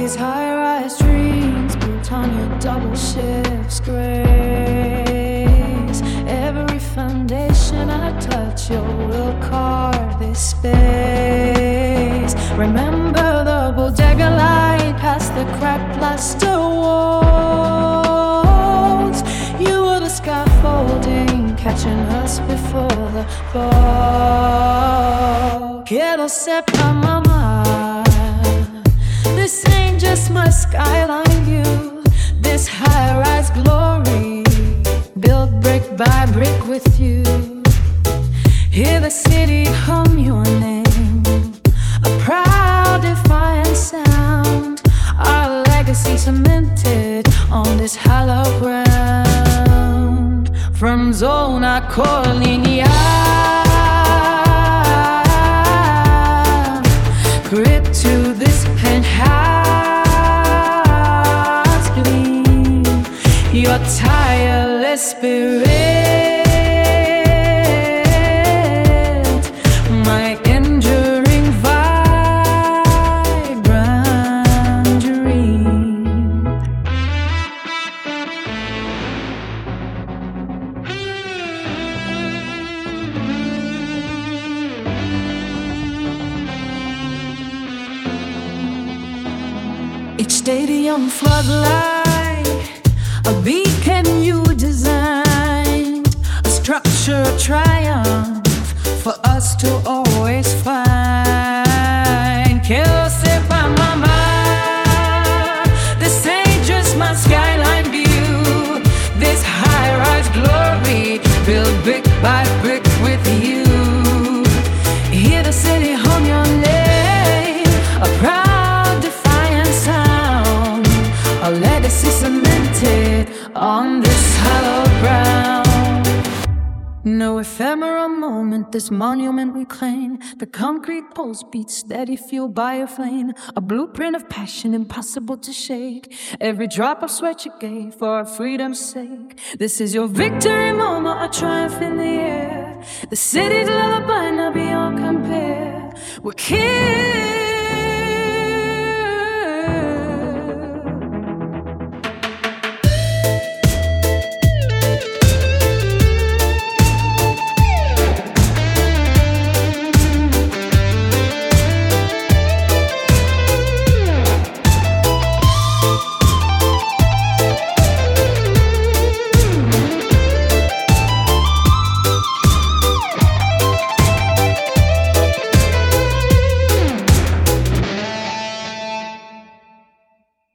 these high-rise dreams built on your double shifts grace. Every foundation I touch, your will carve this space. Remember the bodega light past the cracked plaster walls. You were the scaffolding, catching us before the fall. Quiero sepa, mama, this ain't just my skyline view. This high-rise glory, built brick by brick with you. Hear the city hum your name, a proud defiant sound. Our legacy cemented on this hallowed ground. From Zona Colonial, grit to this penthouse gleam, your tireless spirit, my enduring vibrant dream. Each stadium floodlight, a beacon you designed, a structure of triumph for us to always find. Quiero sepa, mama, this ain't just my skyline view. This high-rise glory, built brick by brick with you. Hear the city hum your name, a proud defiant sound, a legacy cemented on this hallowed ground. No ephemeral moment, this monument we claim. The concrete post beats steady, fueled by a flame. A blueprint of passion impossible to shake. Every drop of sweat you gave for our freedom's sake. This is your victory moment, a triumph in the air. The city's lullaby, now beyond compare. We're kings.